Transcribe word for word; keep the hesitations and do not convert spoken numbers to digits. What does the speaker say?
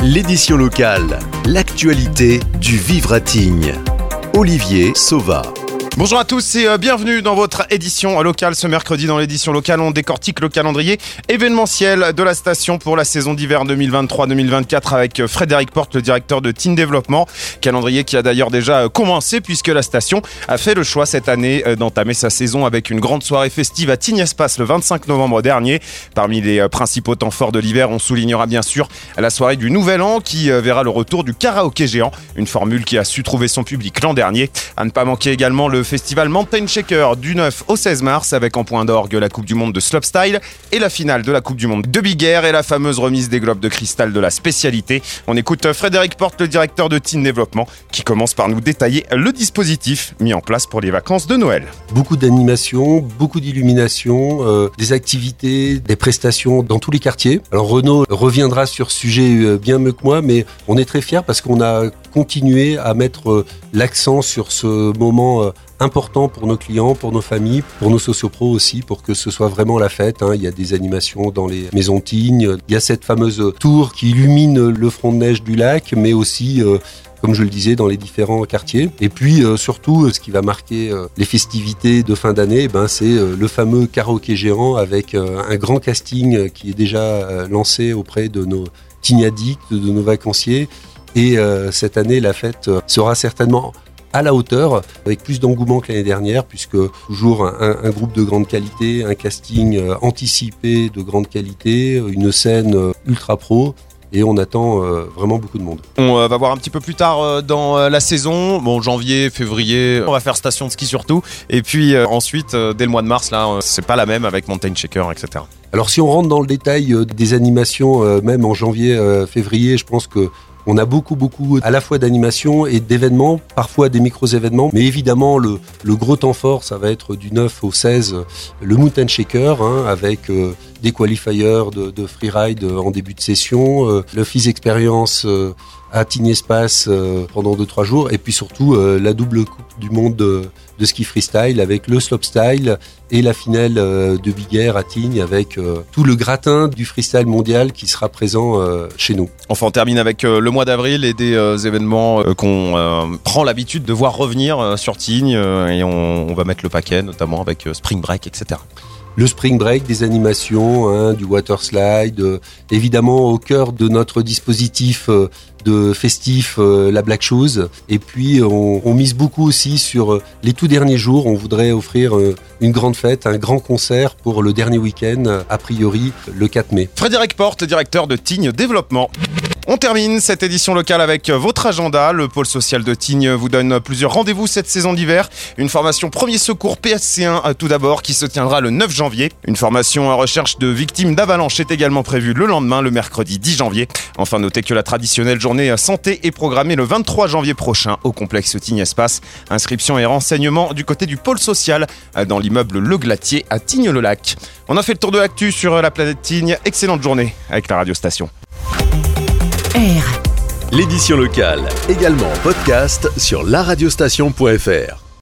L'édition locale, l'actualité du vivre à Tignes. Olivier Sauva. Bonjour à tous et bienvenue dans votre édition locale. Ce mercredi dans l'édition locale, on décortique le calendrier événementiel de la station pour la saison d'hiver deux mille vingt-trois deux mille vingt-quatre avec Frédéric Porte, le directeur de Tignes Développement. Calendrier qui a d'ailleurs déjà commencé puisque la station a fait le choix cette année d'entamer sa saison avec une grande soirée festive à Tignes Espace le vingt-cinq novembre dernier. Parmi les principaux temps forts de l'hiver, on soulignera bien sûr la soirée du Nouvel An qui verra le retour du karaoké géant, une formule qui a su trouver son public l'an dernier. À ne pas manquer également le festival Mountain Shaker du neuf au seize mars avec en point d'orgue la Coupe du Monde de Slopestyle et la finale de la Coupe du Monde de Big Air et la fameuse remise des globes de cristal de la spécialité. On écoute Frédéric Porte, le directeur de Tignes Développement, qui commence par nous détailler le dispositif mis en place pour les vacances de Noël. Beaucoup d'animations, beaucoup d'illumination, euh, des activités, des prestations dans tous les quartiers. Alors Renaud reviendra sur ce sujet bien mieux que moi, mais on est très fiers parce qu'on a continué à mettre euh, l'accent sur ce moment euh, important pour nos clients, pour nos familles, pour nos sociopros aussi, pour que ce soit vraiment la fête. Hein. Il y a des animations dans les maisons Tignes, il y a cette fameuse tour qui illumine le front de neige du lac, mais aussi, euh, comme je le disais, dans les différents quartiers. Et puis euh, surtout, ce qui va marquer euh, les festivités de fin d'année, eh ben, c'est euh, le fameux karaoké géant avec euh, un grand casting qui est déjà euh, lancé auprès de nos Tignadiques, de, de nos vacanciers. Et euh, cette année, la fête euh, sera certainement à la hauteur, avec plus d'engouement que l'année dernière, puisque toujours un, un groupe de grande qualité, un casting euh, anticipé de grande qualité, une scène euh, ultra pro. Et on attend euh, vraiment beaucoup de monde. On euh, va voir un petit peu plus tard euh, dans euh, la saison, bon janvier, février, on va faire station de ski surtout. Et puis euh, ensuite, euh, dès le mois de mars, là, euh, c'est pas la même avec Mountain Shaker, et cetera. Alors si on rentre dans le détail euh, des animations, euh, même en janvier, euh, février, je pense que on a beaucoup, beaucoup à la fois d'animations et d'événements, parfois des micro-événements, mais évidemment le, le gros temps fort, ça va être du neuf au seize, le Mountain Shaker, hein, avec euh, des qualifiers de, de freeride en début de session, euh, le Fizz Experience euh, à Tignes Espace euh, pendant deux trois jours, et puis surtout euh, la double coupe du monde de, de ski freestyle avec le slopestyle et la finale euh, de Big Air à Tignes avec euh, tout le gratin du freestyle mondial qui sera présent euh, chez nous. Enfin, on termine avec euh, le mois d'avril et des euh, événements euh, qu'on euh, prend l'habitude de voir revenir euh, sur Tignes euh, et on, on va mettre le paquet, notamment avec euh, Spring Break, et cetera. Le Spring Break, des animations, hein, du water slide, euh, évidemment au cœur de notre dispositif euh, de festif, euh, la Black Shoes. Et puis on, on mise beaucoup aussi sur euh, les tout derniers jours. On voudrait offrir euh, une grande fête, un grand concert pour le dernier week-end, euh, a priori le quatre mai. Frédéric Porte, directeur de Tignes Développement. On termine cette édition locale avec votre agenda. Le pôle social de Tignes vous donne plusieurs rendez-vous cette saison d'hiver. Une formation premier secours P S C un tout d'abord qui se tiendra le neuf janvier. Une formation en recherche de victimes d'avalanche est également prévue le lendemain, le mercredi dix janvier. Enfin, notez que la traditionnelle journée santé est programmée le vingt-trois janvier prochain au complexe Tignes Espace. Inscription et renseignements du côté du pôle social dans l'immeuble Le Glatier à Tignes-le-Lac. On a fait le tour de l'actu sur la planète Tignes. Excellente journée avec la radiostation. L'édition locale, également en podcast sur la radiostation point f r.